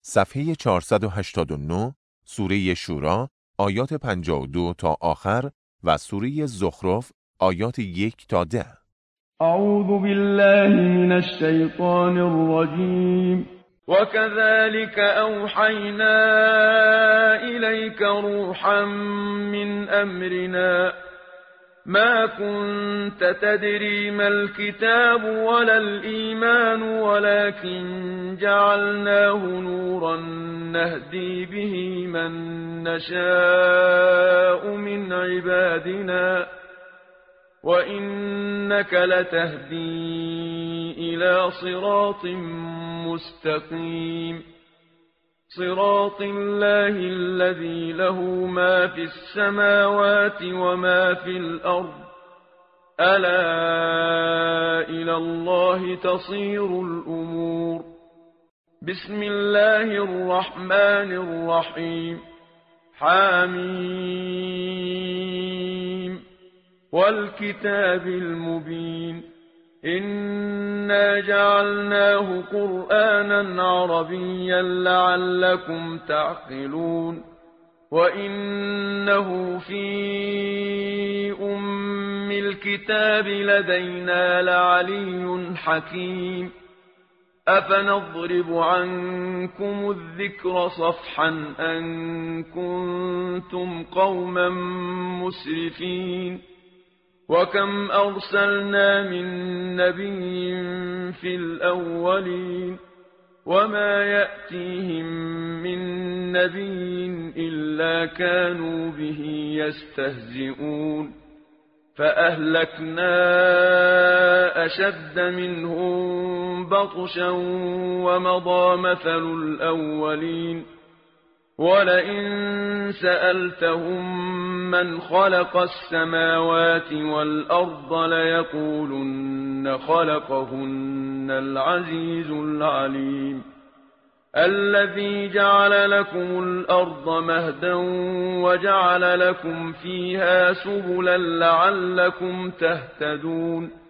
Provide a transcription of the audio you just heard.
صفحه 489 سوره شورا آیات 52 تا آخر و سوره زخرف آیات 1 تا 10. اعوذ بالله من الشیطان الرجیم وكذلك أوحينا إليك روحا من أمرنا ما كنت تدري ما الكتاب ولا الإيمان ولكن جعلناه نورا نهدي به من نشاء من عبادنا وإنك لتهدي إلى صراط مستقيم صراط الله الذي له ما في السماوات وما في الأرض ألا إلى الله تصير الأمور بسم الله الرحمن الرحيم حاميم والكتاب المبين إنا جعلناه قرآنا عربيا لعلكم تعقلون وإنه في أم الكتاب لدينا لعلي حكيم أفنضرب عنكم الذكر صفحا أن كنتم قوما مسرفين وكم أرسلنا من نبي في الأولين وما يأتيهم من نبي إلا كانوا به يستهزئون فأهلكنا أشد منهم بطشا ومضى مثل الأولين ولئن سألتهم من خلق السماوات والأرض ليقولن خلقهن العزيز العليم الذي جعل لكم الأرض مهدا وجعل لكم فيها سبلا لعلكم تهتدون